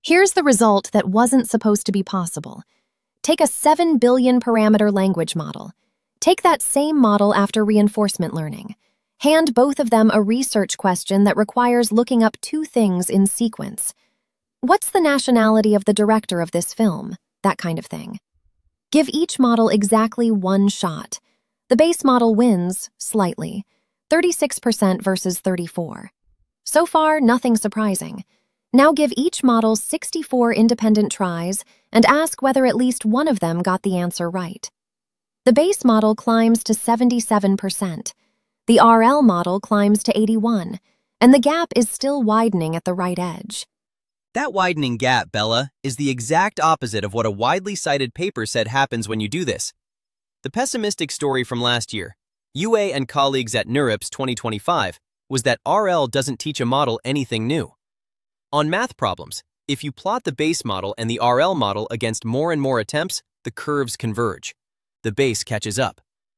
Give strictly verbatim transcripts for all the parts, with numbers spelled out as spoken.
Here's the result that wasn't supposed to be possible. Take a seven billion parameter language model. Take that same model after reinforcement learning. Hand both of them a research question that requires looking up two things in sequence. What's the nationality of the director of this film? That kind of thing. Give each model exactly one shot. The base model wins, slightly, thirty-six percent versus thirty-four. So far, nothing surprising. Now give each model sixty-four independent tries and ask whether at least one of them got the answer right. The base model climbs to seventy-seven percent. The R L model climbs to eighty-one, and the gap is still widening at the right edge. That widening gap, Bella, is the exact opposite of what a widely cited paper said happens when you do this. The pessimistic story from last year, U A and colleagues at NeurIPS twenty twenty-five, was that R L doesn't teach a model anything new. On math problems, if you plot the base model and the R L model against more and more attempts, the curves converge. The base catches up.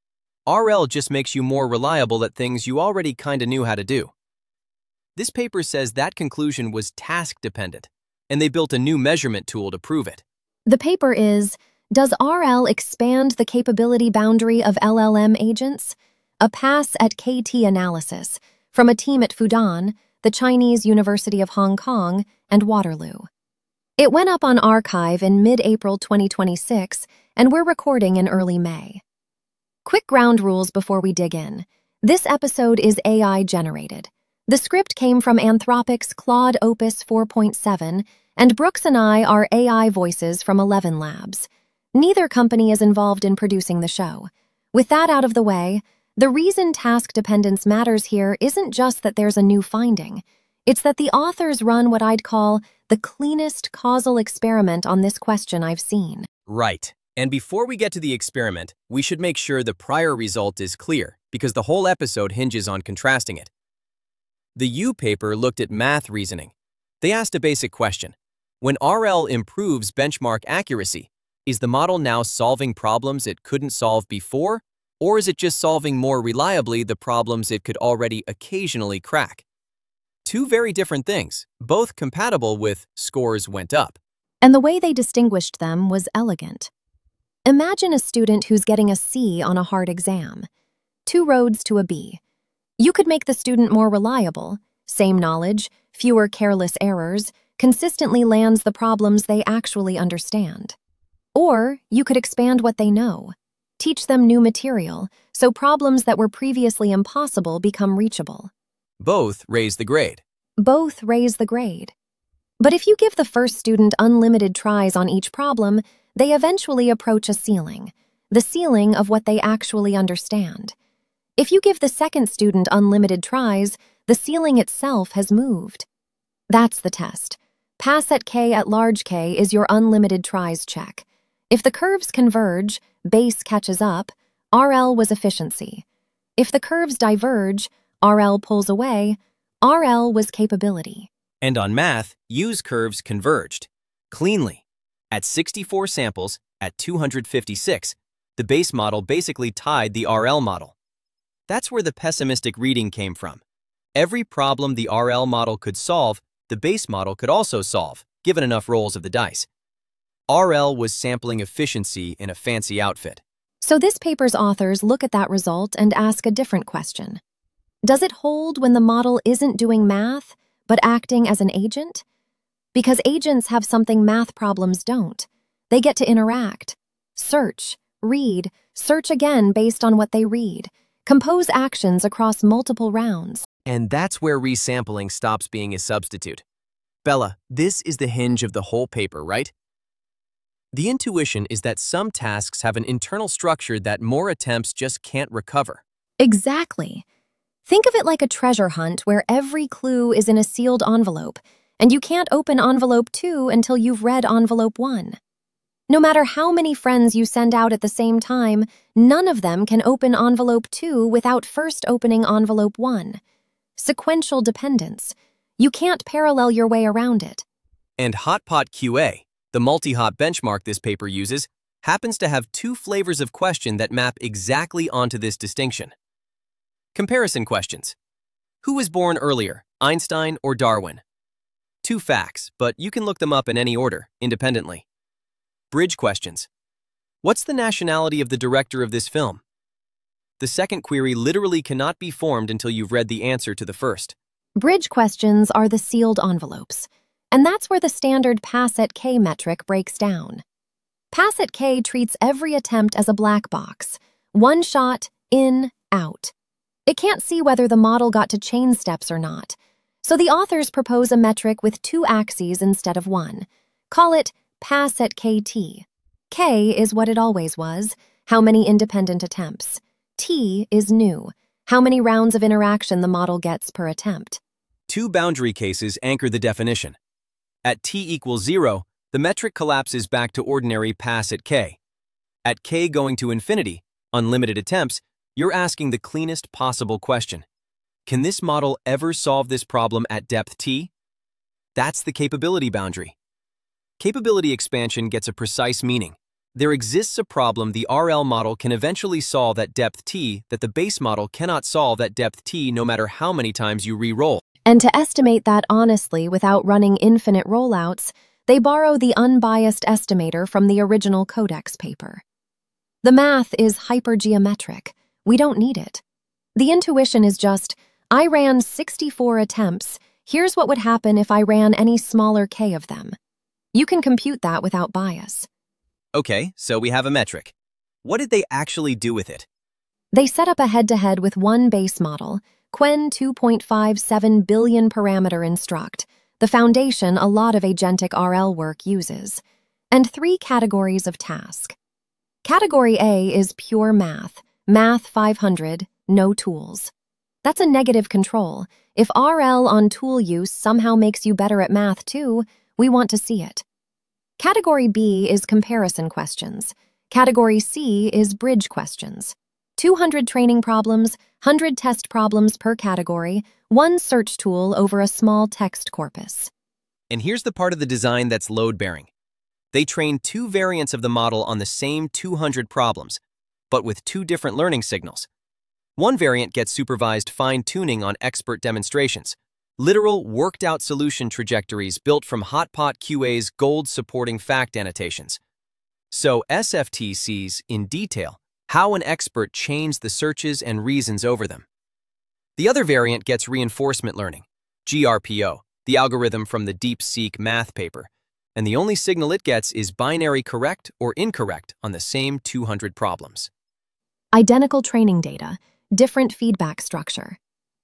R L just makes you more reliable at things you already kinda knew how to do. This paper says that conclusion was task-dependent, and they built a new measurement tool to prove it. The paper is, does R L expand the capability boundary of L L M agents? A pass at K T analysis from a team at Fudan, the Chinese University of Hong Kong, and Waterloo. It went up on arXiv in mid-April twenty twenty-six, and we're recording in early May. Quick ground rules before we dig in. This episode is A I-generated. The script came from Anthropic's Claude Opus four point seven, and Brooks and I are A I voices from Eleven Labs. Neither company is involved in producing the show. With that out of the way, the reason task dependence matters here isn't just that there's a new finding. It's that the authors run what I'd call the cleanest causal experiment on this question I've seen. Right. And before we get to the experiment, we should make sure the prior result is clear, because the whole episode hinges on contrasting it. The U paper looked at math reasoning. They asked a basic question. When R L improves benchmark accuracy, is the model now solving problems it couldn't solve before, or is it just solving more reliably the problems it could already occasionally crack? Two very different things, both compatible with scores went up. And the way they distinguished them was elegant. Imagine a student who's getting a C on a hard exam. Two roads to a B. You could make the student more reliable, same knowledge, fewer careless errors, consistently lands the problems they actually understand. Or you could expand what they know. Teach them new material, so problems that were previously impossible become reachable. Both raise the grade. Both raise the grade. But if you give the first student unlimited tries on each problem, they eventually approach a ceiling, the ceiling of what they actually understand. If you give the second student unlimited tries, the ceiling itself has moved. That's the test. Pass at K at large K is your unlimited tries check. If the curves converge, base catches up, R L was efficiency. If the curves diverge, R L pulls away, R L was capability. And on math, U's curves converged. Cleanly. At sixty-four samples, at two hundred fifty-six, the base model basically tied the R L model. That's where the pessimistic reading came from. Every problem the R L model could solve, the base model could also solve, given enough rolls of the dice. R L was sampling efficiency in a fancy outfit. So this paper's authors look at that result and ask a different question. Does it hold when the model isn't doing math, but acting as an agent? Because agents have something math problems don't. They get to interact, search, read, search again based on what they read, compose actions across multiple rounds. And that's where resampling stops being a substitute. Bella, this is the hinge of the whole paper, right? The intuition is that some tasks have an internal structure that more attempts just can't recover. Exactly. Think of it like a treasure hunt where every clue is in a sealed envelope, and you can't open envelope two until you've read envelope one. No matter how many friends you send out at the same time, none of them can open envelope two without first opening envelope one. Sequential dependence. You can't parallel your way around it. And HotPot Q A, the multi-hop benchmark this paper uses, happens to have two flavors of question that map exactly onto this distinction. Comparison questions. Who was born earlier, Einstein or Darwin? Two facts, but you can look them up in any order, independently. Bridge questions. What's the nationality of the director of this film? The second query literally cannot be formed until you've read the answer to the first. Bridge questions are the sealed envelopes, and that's where the standard pass at K metric breaks down. Pass at K treats every attempt as a black box. One shot, in, out. It can't see whether the model got to chain steps or not. So the authors propose a metric with two axes instead of one. Call it pass at K T. K is what it always was, how many independent attempts. T is new, how many rounds of interaction the model gets per attempt. Two boundary cases anchor the definition. At t equals zero, the metric collapses back to ordinary pass at K. At K going to infinity, unlimited attempts, you're asking the cleanest possible question. Can this model ever solve this problem at depth T? That's the capability boundary. Capability expansion gets a precise meaning. There exists a problem the R L model can eventually solve at depth T that the base model cannot solve at depth T no matter how many times you re-roll. And to estimate that honestly without running infinite rollouts, they borrow the unbiased estimator from the original Codex paper. The math is hypergeometric. We don't need it. The intuition is just, I ran sixty-four attempts. Here's what would happen if I ran any smaller k of them. You can compute that without bias. Okay, so we have a metric. What did they actually do with it? They set up a head-to-head with one base model, Qwen two point five seven billion parameter instruct, the foundation a lot of agentic R L work uses, and three categories of task. Category A is pure math, math five hundred, no tools. That's a negative control. If R L on tool use somehow makes you better at math too, we want to see it. Category B is comparison questions. Category C is bridge questions. two hundred training problems, one hundred test problems per category, one search tool over a small text corpus. And here's the part of the design that's load-bearing. They train two variants of the model on the same two hundred problems, but with two different learning signals. One variant gets supervised fine-tuning on expert demonstrations, literal worked-out solution trajectories built from Hotpot Q A's gold-supporting fact annotations. So S F T sees, in detail, how an expert chains the searches and reasons over them. The other variant gets reinforcement learning, G R P O, the algorithm from the DeepSeek math paper, and the only signal it gets is binary correct or incorrect on the same two hundred problems. Identical training data, different feedback structure.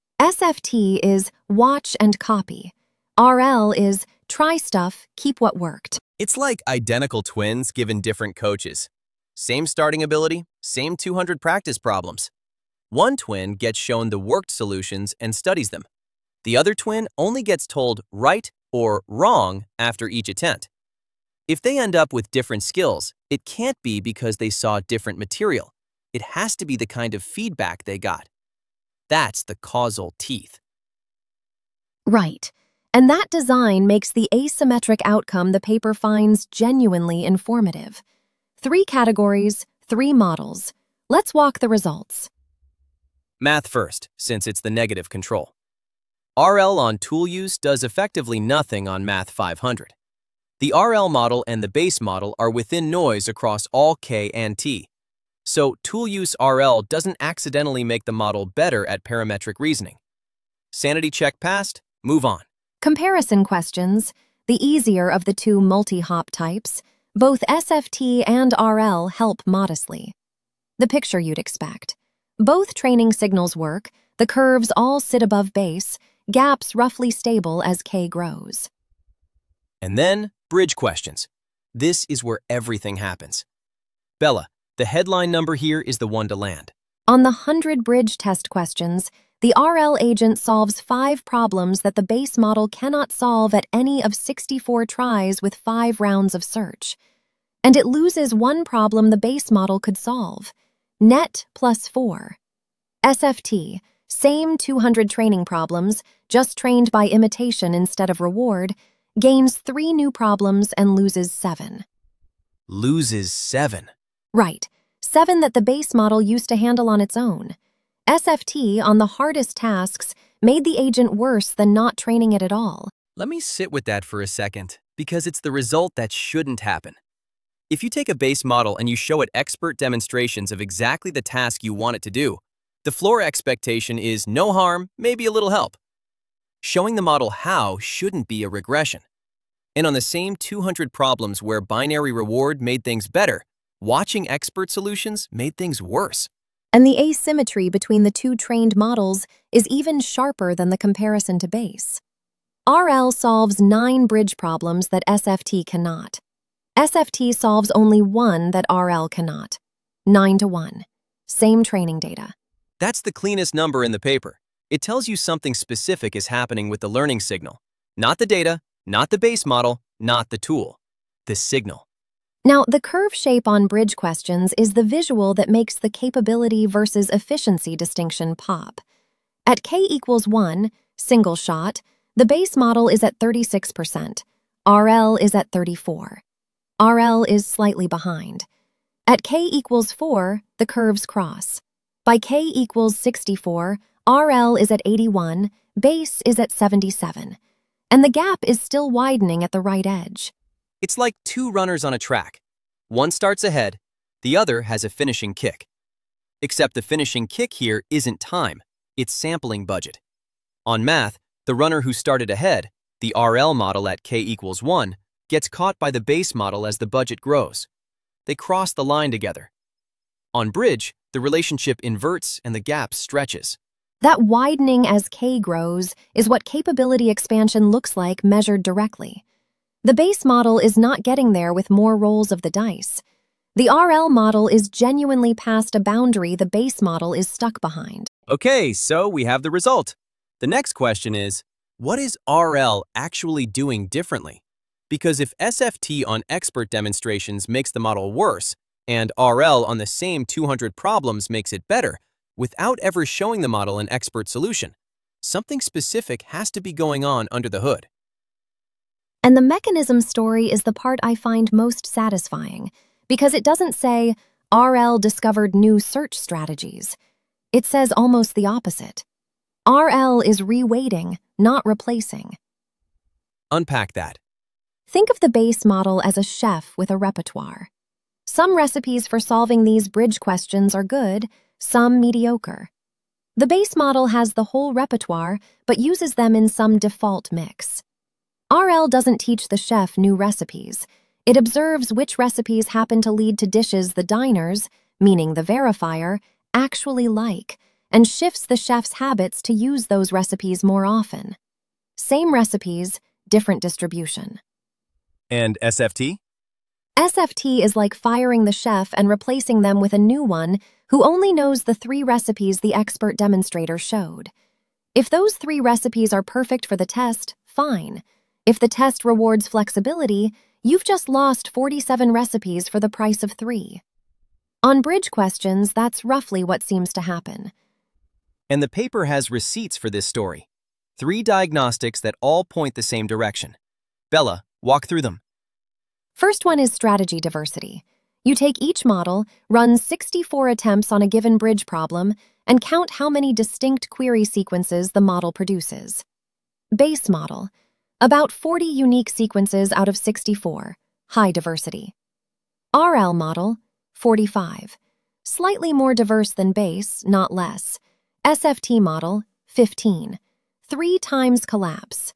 S F T is watch and copy. R L is try stuff, keep what worked. It's like identical twins given different coaches. Same starting ability, same two hundred practice problems. One twin gets shown the worked solutions and studies them. The other twin only gets told right or wrong after each attempt. If they end up with different skills, it can't be because they saw different material. It has to be the kind of feedback they got. That's the causal teeth. Right. And that design makes the asymmetric outcome the paper finds genuinely informative. Three categories, three models. Let's walk the results. Math first, since it's the negative control. R L on tool use does effectively nothing on Math five hundred. The R L model and the base model are within noise across all K and T. So tool use R L doesn't accidentally make the model better at parametric reasoning. Sanity check passed, move on. Comparison questions, the easier of the two multi-hop types, both S F T and R L help modestly. The picture you'd expect. Both training signals work, the curves all sit above base, gaps roughly stable as K grows. And then, bridge questions. This is where everything happens. Bella, the headline number here is the one to land. On the one hundred bridge test questions, the R L agent solves five problems that the base model cannot solve at any of sixty-four tries with five rounds of search. And it loses one problem the base model could solve. Net plus four. S F T, same two hundred training problems, just trained by imitation instead of reward, gains three new problems and loses seven. Loses seven. Right, seven that the base model used to handle on its own. S F T, on the hardest tasks, made the agent worse than not training it at all. Let me sit with that for a second, because it's the result that shouldn't happen. If you take a base model and you show it expert demonstrations of exactly the task you want it to do, the floor expectation is no harm, maybe a little help. Showing the model how shouldn't be a regression. And on the same two hundred problems where binary reward made things better, watching expert solutions made things worse. And the asymmetry between the two trained models is even sharper than the comparison to base. R L solves nine bridge problems that S F T cannot. S F T solves only one that R L cannot. Nine to one. Same training data. That's the cleanest number in the paper. It tells you something specific is happening with the learning signal. Not the data, not the base model, not the tool. The signal. Now, the curve shape on bridge questions is the visual that makes the capability versus efficiency distinction pop. At k equals one, single shot, the base model is at thirty-six percent. R L is at thirty-four. R L is slightly behind. At k equals four, the curves cross. By k equals sixty-four, R L is at eighty-one, base is at seventy-seven. And the gap is still widening at the right edge. It's like two runners on a track. One starts ahead, the other has a finishing kick. Except the finishing kick here isn't time, it's sampling budget. On math, the runner who started ahead, the R L model at k equals one, gets caught by the base model as the budget grows. They cross the line together. On bridge, the relationship inverts and the gap stretches. That widening as k grows is what capability expansion looks like measured directly. The base model is not getting there with more rolls of the dice. The R L model is genuinely past a boundary the base model is stuck behind. Okay, so we have the result. The next question is, what is R L actually doing differently? Because if S F T on expert demonstrations makes the model worse, and R L on the same two hundred problems makes it better, without ever showing the model an expert solution, something specific has to be going on under the hood. And the mechanism story is the part I find most satisfying, because it doesn't say, R L discovered new search strategies. It says almost the opposite. R L is reweighting, not replacing. Unpack that. Think of the base model as a chef with a repertoire. Some recipes for solving these bridge questions are good, some mediocre. The base model has the whole repertoire, but uses them in some default mix. R L doesn't teach the chef new recipes. It observes which recipes happen to lead to dishes the diners, meaning the verifier, actually like, and shifts the chef's habits to use those recipes more often. Same recipes, different distribution. And S F T? S F T is like firing the chef and replacing them with a new one who only knows the three recipes the expert demonstrator showed. If those three recipes are perfect for the test, fine. If the test rewards flexibility, you've just lost forty-seven recipes for the price of three. On bridge questions, that's roughly what seems to happen. And the paper has receipts for this story. Three diagnostics that all point the same direction. Bella, walk through them. First one is strategy diversity. You take each model, run sixty-four attempts on a given bridge problem, and count how many distinct query sequences the model produces. Base model. About forty unique sequences out of sixty-four. High diversity. R L model. forty-five. Slightly more diverse than base, not less. S F T model. fifteen. Three times collapse.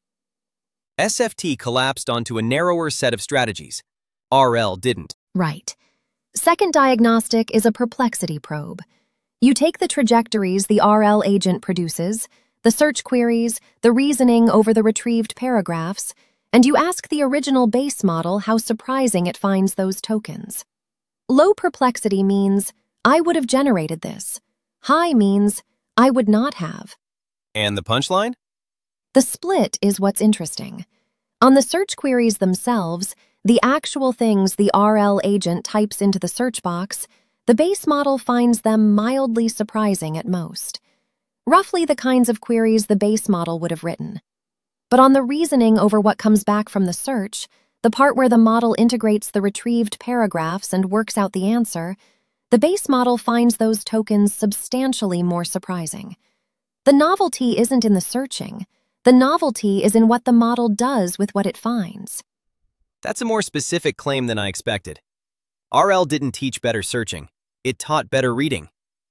S F T collapsed onto a narrower set of strategies. R L didn't. Right. Second diagnostic is a perplexity probe. You take the trajectories the R L agent produces, the search queries, the reasoning over the retrieved paragraphs, and you ask the original base model how surprising it finds those tokens. Low perplexity means, I would have generated this. High means, I would not have. And the punchline? The split is what's interesting. On the search queries themselves, the actual things the R L agent types into the search box, the base model finds them mildly surprising at most. Roughly the kinds of queries the base model would have written. But on the reasoning over what comes back from the search, the part where the model integrates the retrieved paragraphs and works out the answer, the base model finds those tokens substantially more surprising. The novelty isn't in the searching. The novelty is in what the model does with what it finds. That's a more specific claim than I expected. R L didn't teach better searching. It taught better reading.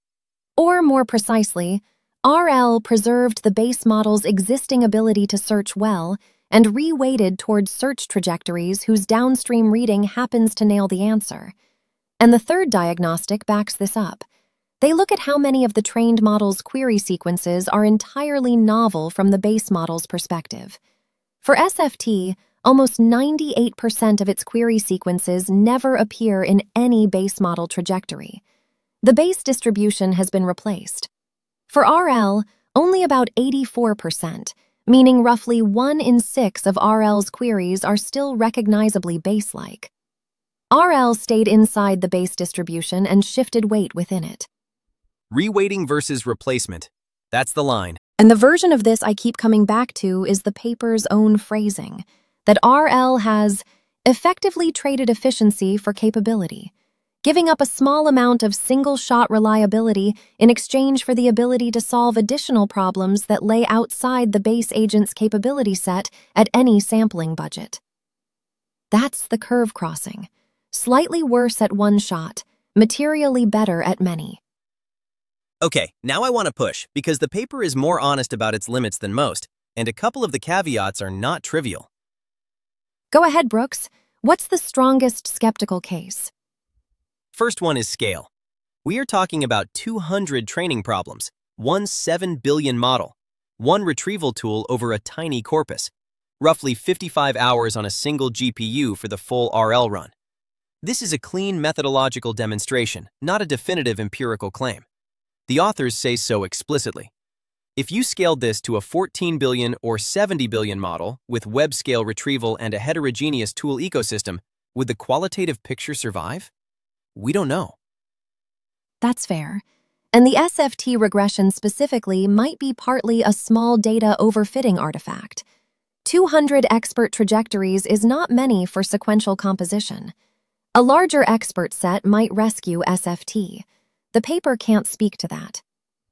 Or more precisely, R L preserved the base model's existing ability to search well and re-weighted towards search trajectories whose downstream reading happens to nail the answer. And the third diagnostic backs this up. They look at how many of the trained model's query sequences are entirely novel from the base model's perspective. For S F T, almost ninety-eight percent of its query sequences never appear in any base model trajectory. The base distribution has been replaced. For R L, only about eighty-four percent, meaning roughly one in six of R L's queries are still recognizably base-like. R L stayed inside the base distribution and shifted weight within it. Reweighting versus replacement. That's the line. And the version of this I keep coming back to is the paper's own phrasing, that R L has effectively traded efficiency for capability, giving up a small amount of single-shot reliability in exchange for the ability to solve additional problems that lay outside the base agent's capability set at any sampling budget. That's the curve crossing. Slightly worse at one shot, materially better at many. Okay, now I want to push, because the paper is more honest about its limits than most, and a couple of the caveats are not trivial. Go ahead, Brooks. What's the strongest skeptical case? First one is scale. We are talking about two hundred training problems, one seven billion model, one retrieval tool over a tiny corpus, roughly fifty-five hours on a single G P U for the full R L run. This is a clean methodological demonstration, not a definitive empirical claim. The authors say so explicitly. If you scaled this to a fourteen billion or seventy billion model with web-scale retrieval and a heterogeneous tool ecosystem, would the qualitative picture survive? We don't know. That's fair. And the S F T regression specifically might be partly a small data overfitting artifact. two hundred expert trajectories is not many for sequential composition. A larger expert set might rescue S F T. The paper can't speak to that.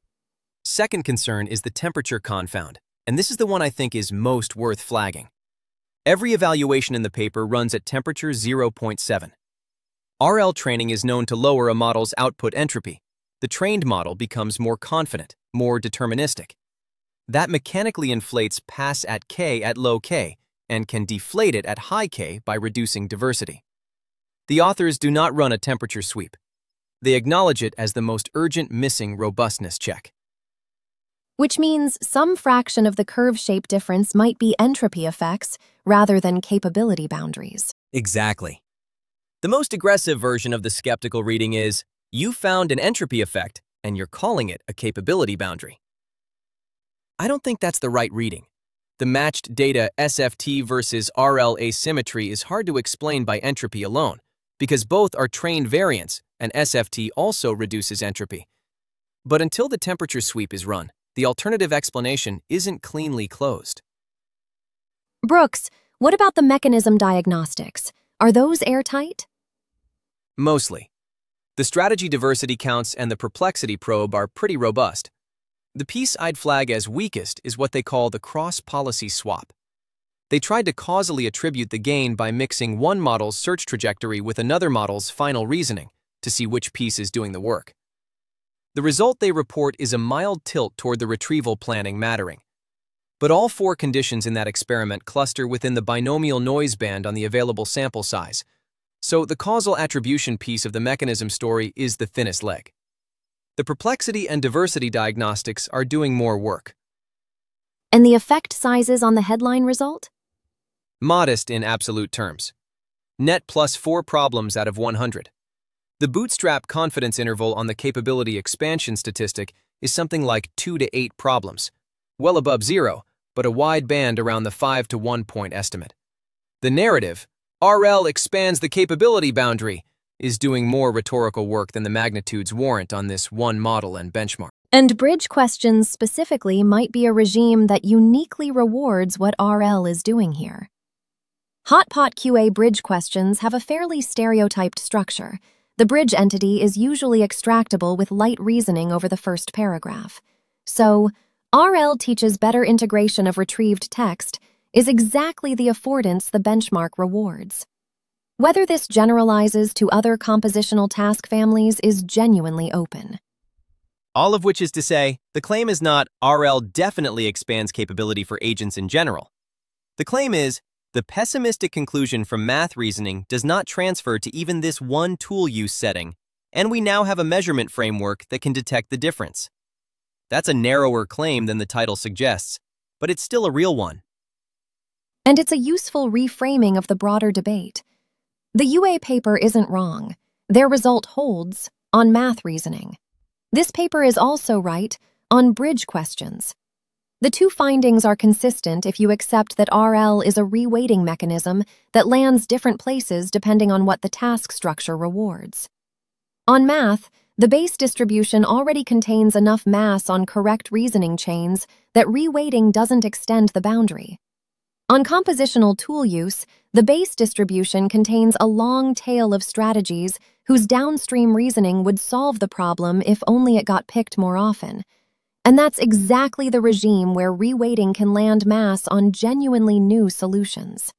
Second concern is the temperature confound, and this is the one I think is most worth flagging. Every evaluation in the paper runs at temperature zero point seven. R L training is known to lower a model's output entropy. The trained model becomes more confident, more deterministic. That mechanically inflates pass at K at low K and can deflate it at high K by reducing diversity. The authors do not run a temperature sweep. They acknowledge it as the most urgent missing robustness check. Which means some fraction of the curve shape difference might be entropy effects rather than capability boundaries. Exactly. The most aggressive version of the skeptical reading is, you found an entropy effect, and you're calling it a capability boundary. I don't think that's the right reading. The matched data S F T versus R L asymmetry is hard to explain by entropy alone, because both are trained variants, and S F T also reduces entropy. But until the temperature sweep is run, the alternative explanation isn't cleanly closed. Brooks, what about the mechanism diagnostics? Are those airtight? Mostly. The strategy diversity counts and the perplexity probe are pretty robust. The piece I'd flag as weakest is what they call the cross-policy swap. They tried to causally attribute the gain by mixing one model's search trajectory with another model's final reasoning to see which piece is doing the work. The result they report is a mild tilt toward the retrieval planning mattering. But all four conditions in that experiment cluster within the binomial noise band on the available sample size, so the causal attribution piece of the mechanism story is the thinnest leg. The perplexity and diversity diagnostics are doing more work. And the effect sizes on the headline result? Modest in absolute terms. Net plus four problems out of one hundred. The bootstrap confidence interval on the capability expansion statistic is something like two to eight problems, well above zero, but a wide band around the five to one point estimate. The narrative, R L expands the capability boundary, is doing more rhetorical work than the magnitudes warrant on this one model and benchmark. And bridge questions specifically might be a regime that uniquely rewards what R L is doing here. Hotpot Q A bridge questions have a fairly stereotyped structure. The bridge entity is usually extractable with light reasoning over the first paragraph. So, R L teaches better integration of retrieved text is exactly the affordance the benchmark rewards. Whether this generalizes to other compositional task families is genuinely open. All of which is to say, the claim is not R L definitely expands capability for agents in general. The claim is, the pessimistic conclusion from math reasoning does not transfer to even this one tool use setting, and we now have a measurement framework that can detect the difference. That's a narrower claim than the title suggests, but it's still a real one. And it's a useful reframing of the broader debate. The U A paper isn't wrong. Their result holds on math reasoning. This paper is also right on bridge questions. The two findings are consistent if you accept that R L is a reweighting mechanism that lands different places depending on what the task structure rewards. On math, the base distribution already contains enough mass on correct reasoning chains that reweighting doesn't extend the boundary. On compositional tool use, the base distribution contains a long tail of strategies whose downstream reasoning would solve the problem if only it got picked more often. And that's exactly the regime where reweighting can land mass on genuinely new solutions.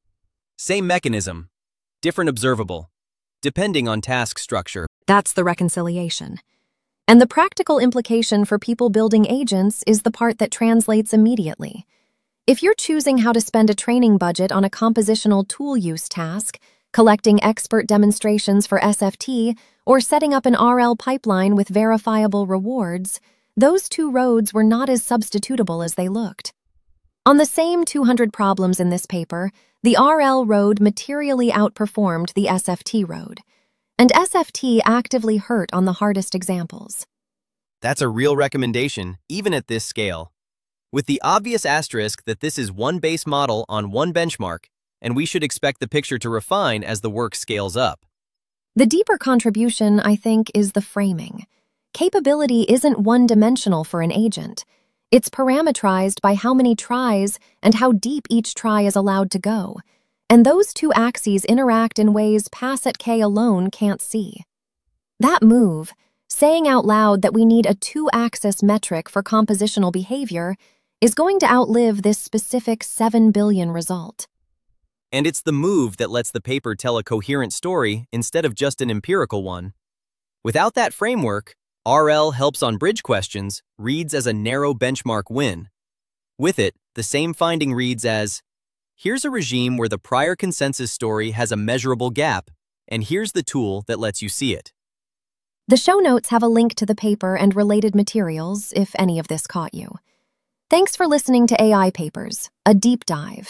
Same mechanism, different observable, depending on task structure. That's the reconciliation. And the practical implication for people building agents is the part that translates immediately. If you're choosing how to spend a training budget on a compositional tool use task, collecting expert demonstrations for S F T, or setting up an R L pipeline with verifiable rewards, those two roads were not as substitutable as they looked. On the same two hundred problems in this paper, the R L road materially outperformed the S F T road, and S F T actively hurt on the hardest examples. That's a real recommendation, even at this scale. With the obvious asterisk that this is one base model on one benchmark, and we should expect the picture to refine as the work scales up. The deeper contribution, I think, is the framing. Capability isn't one-dimensional for an agent. It's parametrized by how many tries and how deep each try is allowed to go. And those two axes interact in ways PAS-at-K alone can't see. That move, saying out loud that we need a two-axis metric for compositional behavior, is going to outlive this specific seven billion result. And it's the move that lets the paper tell a coherent story instead of just an empirical one. Without that framework, R L helps on bridge questions reads as a narrow benchmark win. With it, the same finding reads as, here's a regime where the prior consensus story has a measurable gap, and here's the tool that lets you see it. The show notes have a link to the paper and related materials if any of this caught you. Thanks for listening to A I Papers, a deep dive.